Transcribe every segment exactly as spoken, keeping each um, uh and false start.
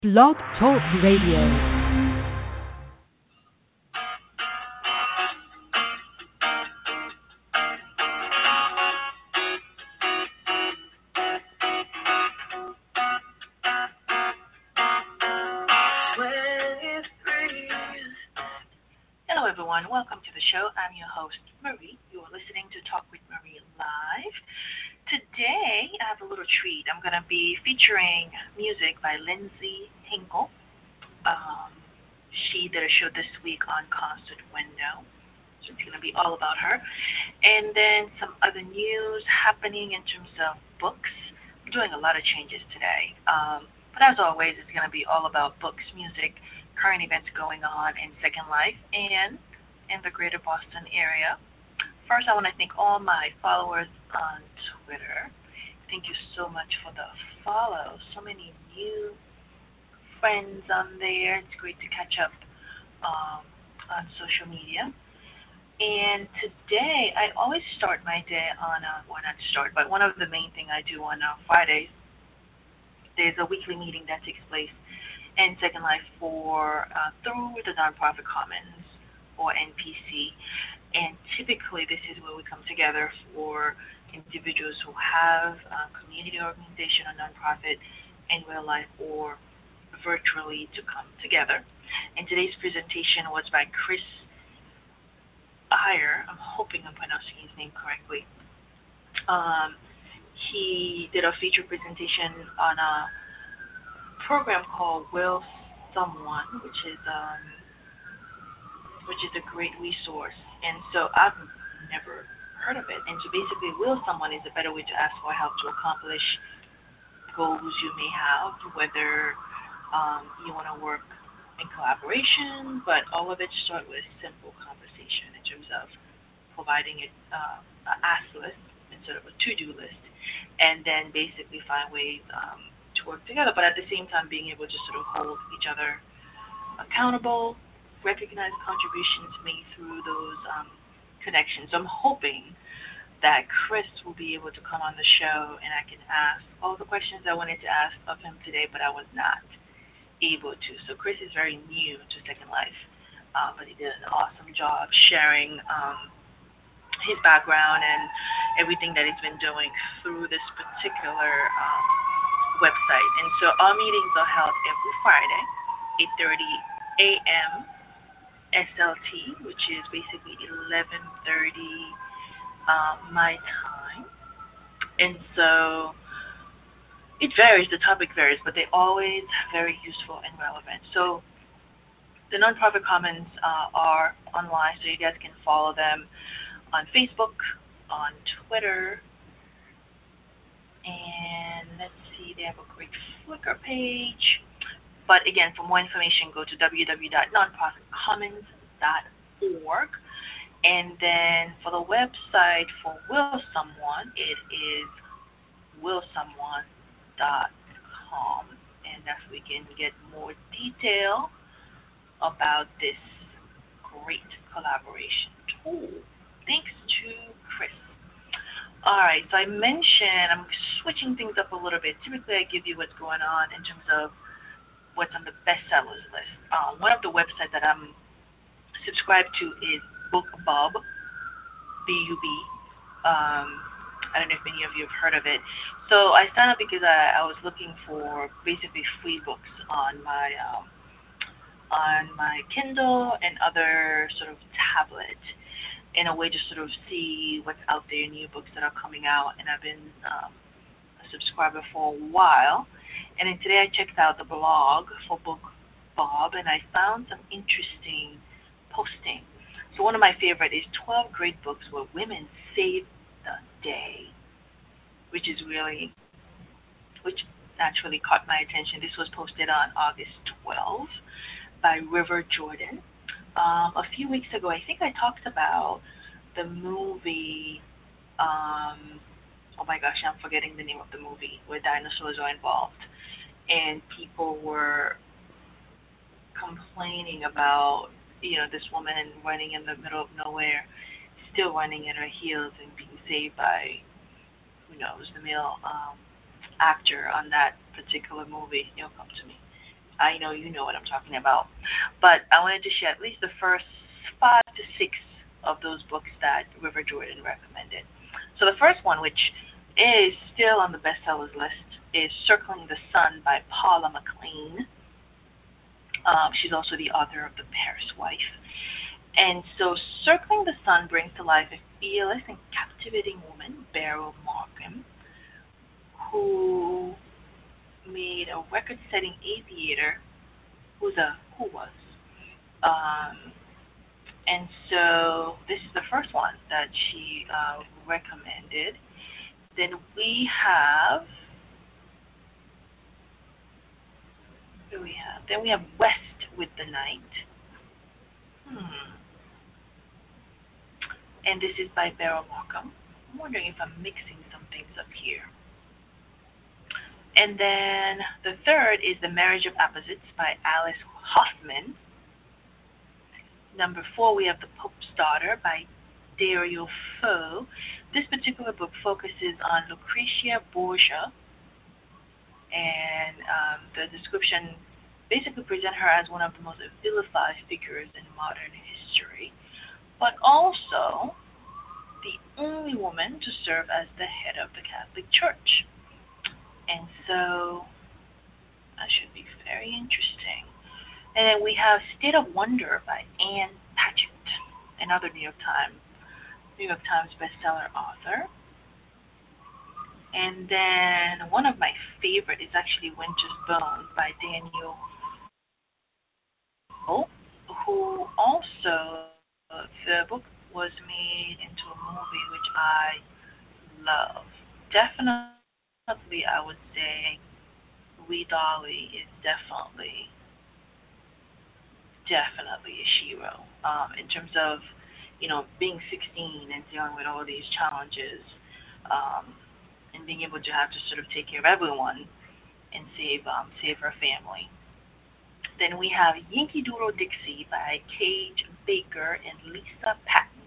Blog Talk Radio. Hello, everyone. Welcome to the show. I'm your host, Marie. You are listening to Talk with Marie Live. Today, I have a little treat. I'm going to be featuring music by Lindsay Hinkle. Um, she did a show this week on Concert Window, so it's going to be all about her. And then some other news happening in terms of books. I'm doing a lot of changes today. Um, but as always, it's going to be all about books, music, current events going on in Second Life and in the greater Boston area. First, I want to thank all my followers on Twitter. Thank you so much for the follow. So many new friends on there. It's great to catch up um, on social media. And today, I always start my day on, a, well, not start, but one of the main things I do on uh, Fridays, there's a weekly meeting that takes place in Second Life for uh, through the Nonprofit Commons, or N P C. And typically this is where we come together for individuals who have a community organization or nonprofit in real life or virtually to come together. And today's presentation was by Chris Iyer. I'm hoping I'm pronouncing his name correctly. Um, he did a feature presentation on a program called Will Someone, which is um, which is a great resource. And so I've never heard of it. And so basically, Will Someone is a better way to ask for help to accomplish goals you may have, whether um, you want to work in collaboration, but all of it starts with simple conversation in terms of providing it uh, an ask list instead of a to-do list, and then basically find ways um, to work together, but at the same time being able to sort of hold each other accountable, recognize contributions made through those um, connections. So I'm hoping that Chris will be able to come on the show and I can ask all the questions I wanted to ask of him today, but I was not able to. So Chris is very new to Second Life, uh, but he did an awesome job sharing um, his background and everything that he's been doing through this particular um, website. And so our meetings are held every Friday, eight thirty a.m. S L T, which is basically eleven thirty um, my time. And so it varies, the topic varies, but they're always very useful and relevant. So the Nonprofit Commons uh, are online, so you guys can follow them on Facebook, on Twitter, and let's see, they have a great Flickr page. But again, for more information, go to w w w dot nonprofit commons dot org. And then for the website for Will Someone, it is will someone dot com. And that's where we can get more detail about this great collaboration tool. Thanks to Chris. All right, so I mentioned I'm switching things up a little bit. Typically, I give you what's going on in terms of what's on the bestsellers list. Uh, one of the websites that I'm subscribed to is BookBub, B U B. Um, I don't know if many of you have heard of it. So I signed up because I, I was looking for basically free books on my um, on my Kindle and other sort of tablet, in a way to sort of see what's out there, new books that are coming out. And I've been um, a subscriber for a while. And then today I checked out the blog for BookBub, and I found some interesting posting. So one of my favorite is twelve great books where women save the day, which is really, which naturally caught my attention. This was posted on August twelfth by River Jordan. Um, a few weeks ago, I think I talked about the movie, um, oh my gosh, I'm forgetting the name of the movie, where dinosaurs are involved. And people were complaining about, you know, this woman running in the middle of nowhere, still running in her heels and being saved by, who knows, the male um, actor on that particular movie. It'll come to me. I know you know what I'm talking about. But I wanted to share at least the first five to six of those books that River Jordan recommended. So the first one, which is still on the bestsellers list, is Circling the Sun by Paula McLean. Um, she's also the author of The Paris Wife. And so Circling the Sun brings to life a fearless and captivating woman, Beryl Markham, who made a record-setting aviator who's a who was. Um, and so this is the first one that she uh, recommended. Then we have, who we have? Then we have West with the Night. Hmm. And this is by Beryl Markham. I'm wondering if I'm mixing some things up here. And then the third is The Marriage of Opposites by Alice Hoffman. Number four, we have The Pope's Daughter by Dario Fo. This particular book focuses on Lucretia Borgia, and um, the description basically presents her as one of the most vilified figures in modern history, but also the only woman to serve as the head of the Catholic Church. And so that should be very interesting. And then we have State of Wonder by Anne Patchett, another New York Times New York Times bestseller author. And then one of my favorite is actually Winter's Bone by Daniel Ho, who also, uh, the book was made into a movie which I love. Definitely Definitely, I would say Wee Dolly is definitely, definitely a shero. Um, in terms of, you know, being sixteen and dealing with all these challenges, um, and being able to have to sort of take care of everyone and save um, save her family. Then we have Yankee Doodle Dixie by Cage Baker and Lisa Patton.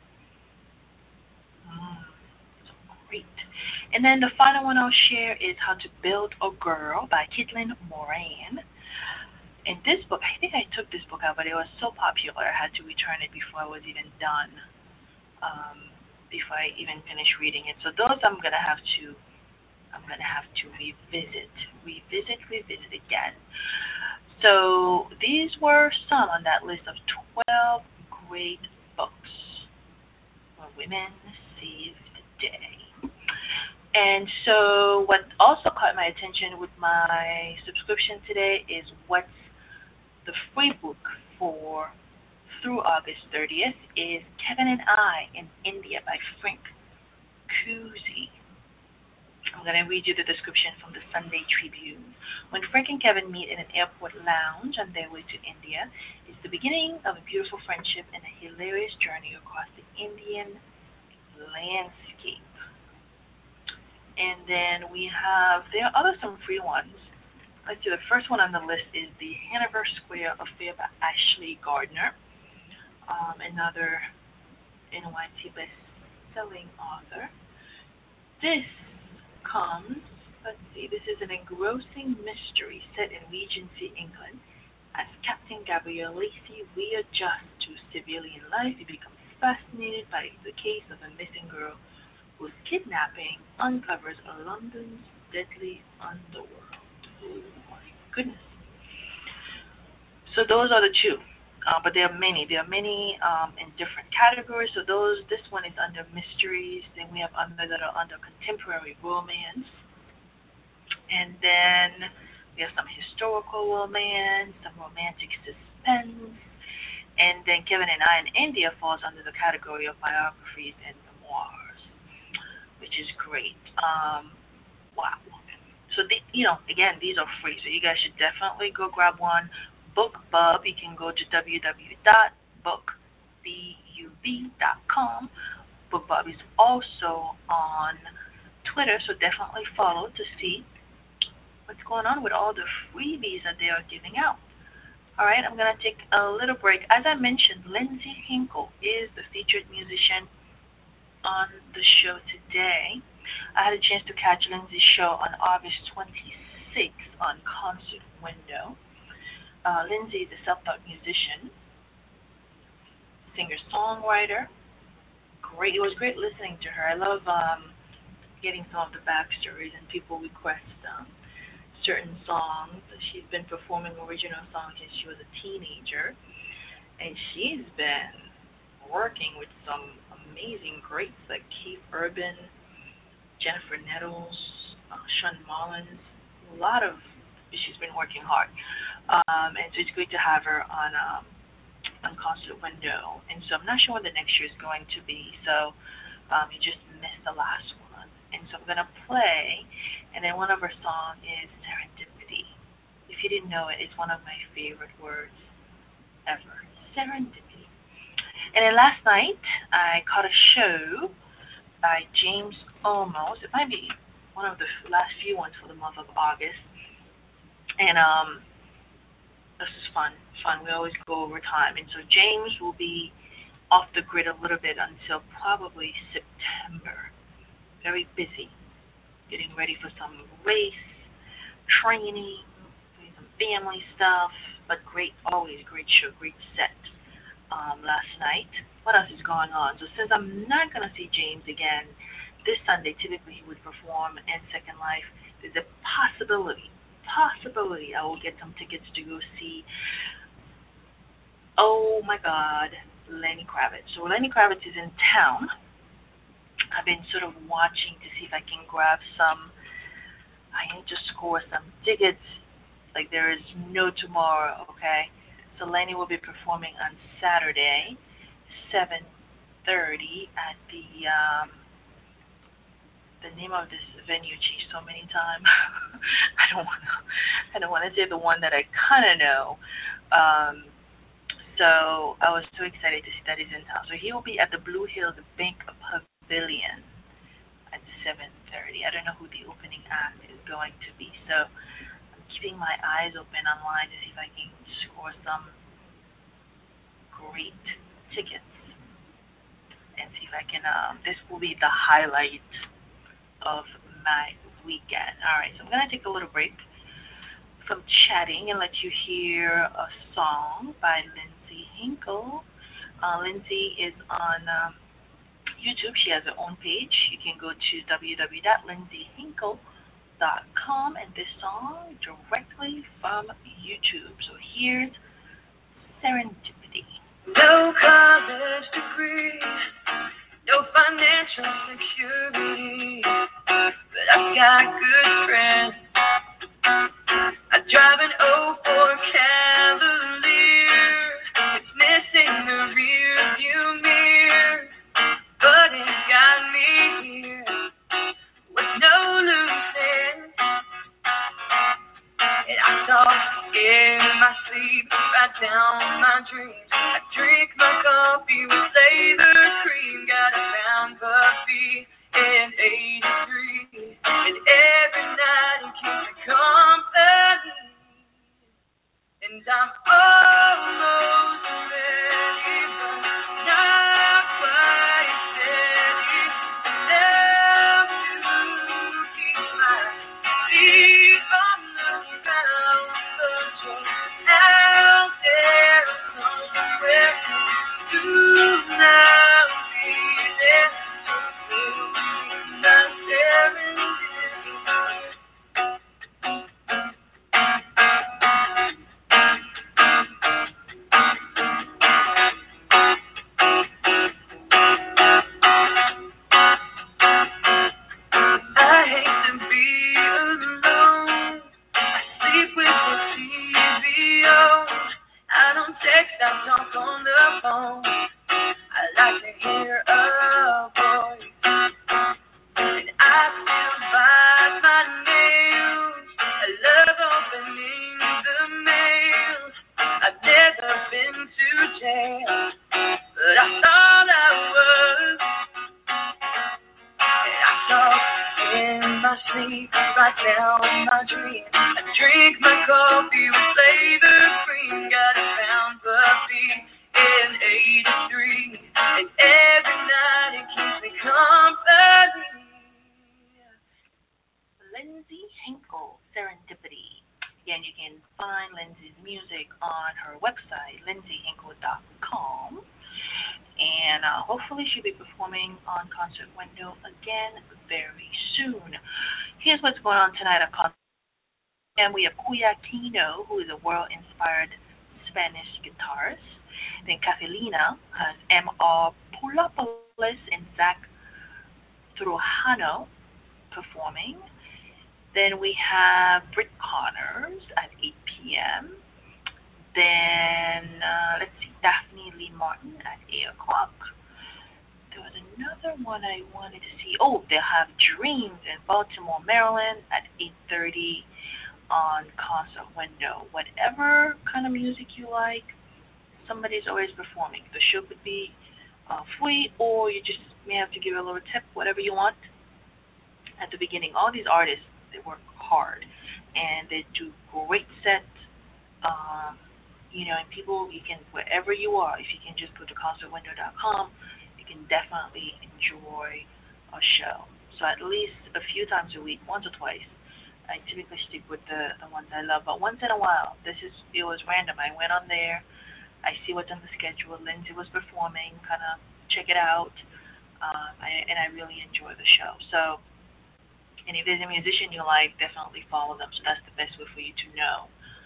Mm, so great. And then the final one I'll share is How to Build a Girl by Caitlin Moran. And this book, I think I took this book out, but it was so popular I had to return it before I was even done, um, before I even finished reading it. So those I'm gonna have to, I'm gonna have to revisit, revisit, revisit again. So these were some on that list of twelve great books where women saved the day. And so what also caught my attention with my subscription today is what's the free book for through August thirtieth is Kevin and I in India by Frank Kuzi. I'm going to read you the description from the Sunday Tribune. When Frank and Kevin meet in an airport lounge on their way to India, it's the beginning of a beautiful friendship and a hilarious journey across the Indian landscape. And then we have, there are other some free ones. Let's see, the first one on the list is The Hanover Square Affair by Ashley Gardner, um, another N Y T best-selling author. This comes, let's see, this is an engrossing mystery set in Regency, England. As Captain Gabriel Lacey readjusts to civilian life, he becomes fascinated by the case of a missing girl whose kidnapping uncovers London's deadly underworld. Oh my goodness. So those are the two. Uh, but there are many. There are many um, in different categories. So those, this one is under mysteries. Then we have others that are under contemporary romance. And then we have some historical romance, some romantic suspense. And then Kevin and I in India falls under the category of biographies and memoirs, which is great. Um, wow. So, the, you know, again, these are free, so you guys should definitely go grab one. BookBub, you can go to w w w dot book bub dot com. BookBub is also on Twitter, so definitely follow to see what's going on with all the freebies that they are giving out. All right, I'm going to take a little break. As I mentioned, Lindsay Hinkle is the featured musician on the show today. I had a chance to catch Lindsay's show on August twenty-sixth on Concert Window. Uh, Lindsay is a self-taught musician, singer-songwriter. Great. It was great listening to her. I love um, getting some of the backstories and people request um, certain songs. She's been performing original songs since she was a teenager, and she's been working with some amazing greats like Keith Urban, Jennifer Nettles, uh, Sean Mullins. A lot of she's been working hard, um, and so it's great to have her on um, on Concert Window. And so I'm not sure what the next year is going to be. So um, you just missed the last one, and so I'm gonna play. And then one of her songs is Serendipity. If you didn't know it, it's one of my favorite words ever. Serendipity. And then last night I caught a show by James Olmos. It might be one of the last few ones for the month of August. And um, this is fun. Fun. We always go over time. And so James will be off the grid a little bit until probably September. Very busy. Getting ready for some race, training, doing some family stuff. But great, always great show, great set um, last night. What else is going on? So since I'm not going to see James again this Sunday, typically he would perform in Second Life, there's a possibility, possibility I will get some tickets to go see, oh my God, Lenny Kravitz. So Lenny Kravitz is in town. I've been sort of watching to see if I can grab some, I need to score some tickets, like there is no tomorrow, okay? So Lenny will be performing on Saturday, seven thirty at the, um, the name of this venue changed so many times. I don't want to, I don't want to say the one that I kind of know. Um, so I was so excited to see that he's in town. So he will be at the Blue Hills Bank Pavilion at seven thirty. I don't know who the opening act is going to be. So I'm keeping my eyes open online to see if I can score some great tickets and see if I can, um, this will be the highlight of my weekend. All right, so I'm going to take a little break from chatting and let you hear a song by Lindsay Hinkle. Uh, Lindsay is on um, YouTube. She has her own page. You can go to w w w dot lindsay hinkle dot com and this song directly from YouTube. So here's Serendipity. No college degree, no financial security, but I've got good friends. I drive an oh four Cavalier. It's missing the rear view mirror, but it's got me here with no loose ends. And I talk in my sleep, write down my dreams. I drink my coffee with flavored cream. Got a pound puppy and eighty-three, and every night it keeps me company. And I'm almost ready, but not quite steady enough to keep my feet on the ground. But just out there somewhere, soon I'll be there. Just my serendipity. Lindsay Hinkle, Serendipity. Again, you can find Lindsay's music on her website, lindsay hinkle dot com. And uh, hopefully she'll be performing on Concert Window again very soon. Here's what's going on tonight at Concert. And we have Kuya Aquino, who is a world-inspired Spanish guitarist. Then Catalina has M R Pulopoulos and Zach Trujano performing. Then we have Britt Connors at eight p.m. Then, uh, let's see, Daphne Lee Martin at eight o'clock. There was another one I wanted to see. Oh, they'll have Dreams in Baltimore, Maryland at eight thirty on Concert Window. Whatever kind of music you like, somebody's always performing. The show could be uh, free, or you just may have to give a little tip, whatever you want. At the beginning, all these artists, they work hard, and they do great sets. Um, You know, and people, you can, wherever you are, if you can just go to concert window dot com, you can definitely enjoy a show. So at least a few times a week, once or twice. I typically stick with the, the ones I love, but once in a while, this is, it was random. I went on there, I see what's on the schedule. Lindsay was performing, kind of check it out, um, I, and I really enjoy the show. So, and if there's a musician you like, definitely follow them. So that's the best way for you to know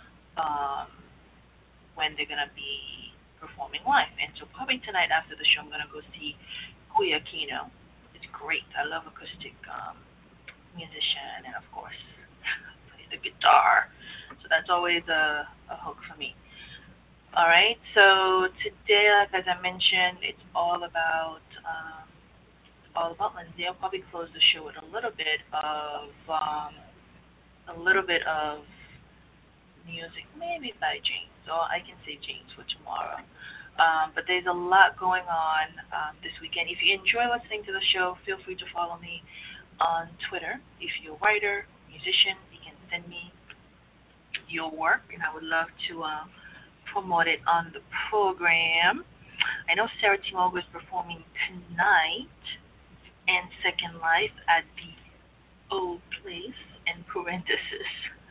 Um, when they're going to be performing live. And so probably tonight after the show, I'm going to go see Kuya Aquino. It's great. I love acoustic um, musician, and of course, plays the guitar. So that's always a, a hook for me. All right, so today, like as I mentioned, it's all about um, all about Lindsay. I'll probably close the show with a little bit of um, a little bit of music, maybe by James. So I can say James for tomorrow. Um, but there's a lot going on um, this weekend. If you enjoy listening to the show, feel free to follow me on Twitter. If you're a writer, musician, you can send me your work, and I would love to uh, promote it on the program. I know Sarah Timogo is performing tonight and Second Life at the Old Place in parenthesis.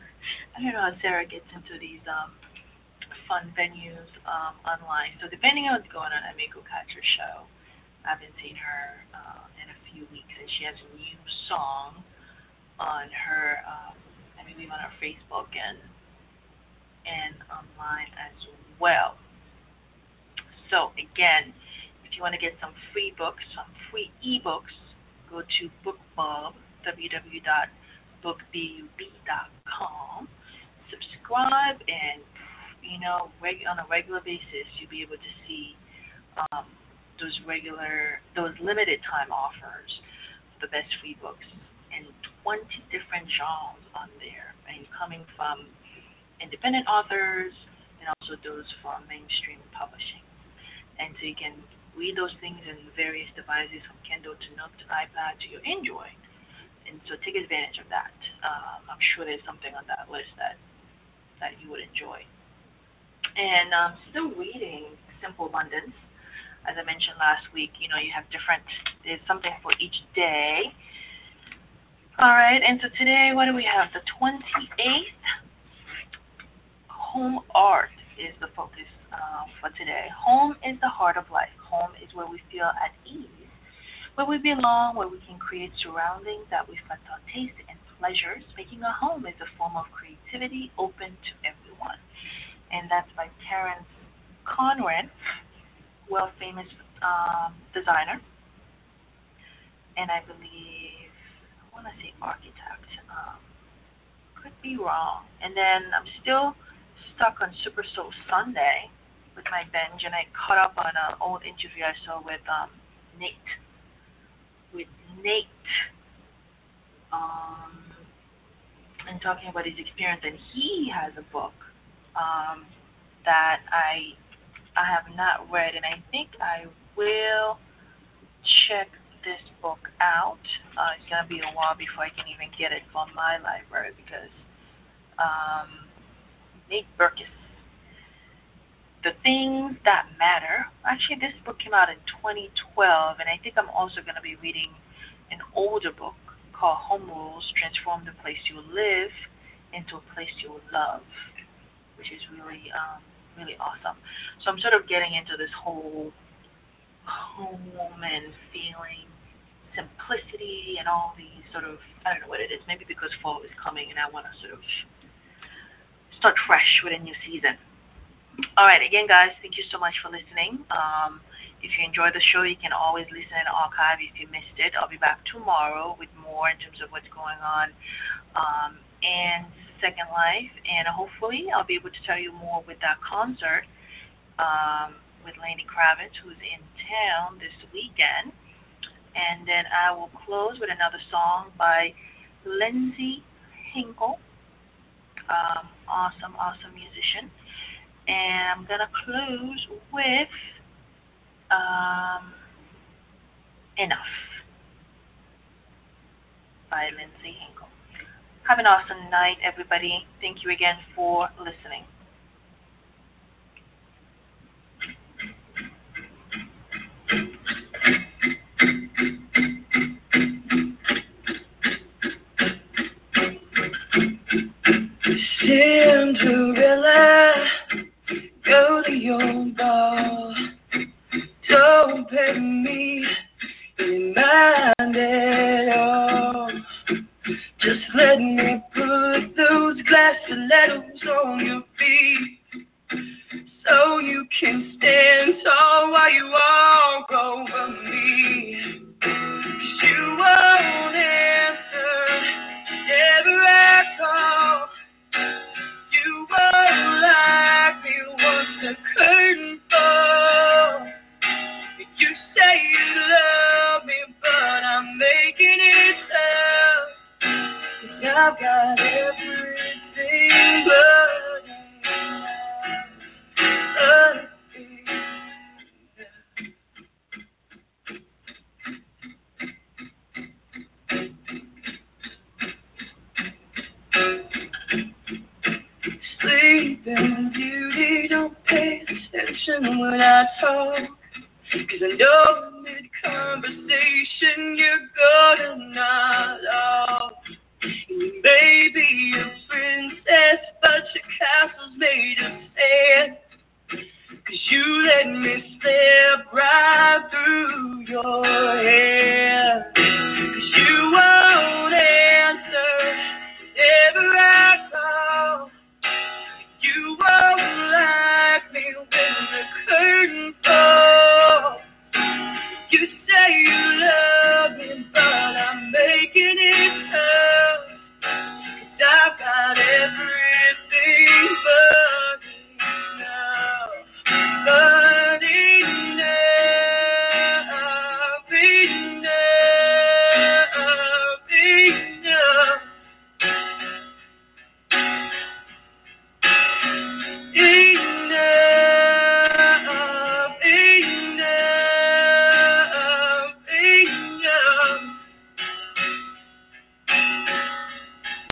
I don't know how Sarah gets into these um, fun venues um, online. So depending on what's going on, I may go catch her show. I haven't seen her uh, in a few weeks, and she has a new song on her, um, I believe on her Facebook and and online as well. So again, if you want to get some free books, some free ebooks, go to BookBub, w w w dot book bub dot com. Subscribe, and you know, reg- on a regular basis, you'll be able to see um, those regular, those limited time offers, the best free books, and twenty different genres on there, and coming from independent authors and also those from mainstream publishing. And so you can read those things in various devices, from Kindle to Nook to iPad to your Android. And so take advantage of that. Um, I'm sure there's something on that list that that you would enjoy. And um, still reading Simple Abundance. As I mentioned last week, you know, you have different, there's something for each day. All right, and so today, what do we have? The twenty-eighth, home art is the focus uh, for today. Home is the heart of life. Home is where we feel at ease, where we belong, where we can create surroundings that reflect our taste and pleasures. Making a home is a form of creativity open to everyone. And that's by Terrence Conran, world famous um, designer. And I believe, I want to say architect. Um, could be wrong. And then I'm still stuck on Super Soul Sunday with my binge, and I caught up on an old interview I saw with um, Nate. With Nate. Um, and talking about his experience, and he has a book um, that I I have not read, and I think I will check this book out. Uh, it's gonna be a while before I can even get it from my library, because um, Nate Berkus, The Things That Matter. Actually, this book came out in twenty twelve, and I think I'm also gonna be reading an older book called Home Rules: Transform the Place You Live into a Place You Love, which is really, um, really awesome. So I'm sort of getting into this whole home and feeling, simplicity, and all these sort of, I don't know what it is, maybe because fall is coming and I want to sort of start fresh with a new season. All right, again, guys, thank you so much for listening. Um, if you enjoyed the show, you can always listen in the archive if you missed it. I'll be back tomorrow with more in terms of what's going on um, and Second Life, and hopefully I'll be able to tell you more with that concert um, with Lenny Kravitz, who's in town this weekend. And then I will close with another song by Lindsay Hinkle, um, awesome, awesome musician. And I'm going to close with um, Enough by Lindsay Hinkle. Have an awesome night, everybody. Thank you again for listening. Cinderella, go to your ball. Don't pay me any mind at all. Just let me put those glass stilettos on your feet, so you can stand tall while you walk over me. 'Cause you won't answer whenever I call. You won't like me once the curtain falls. You say you love me, but I'm making it tough. 'Cause I've got everything but enough. Sleeping Beauty, don't pay attention when I talk. 'Cause I know mid-conversation you're gonna nod off.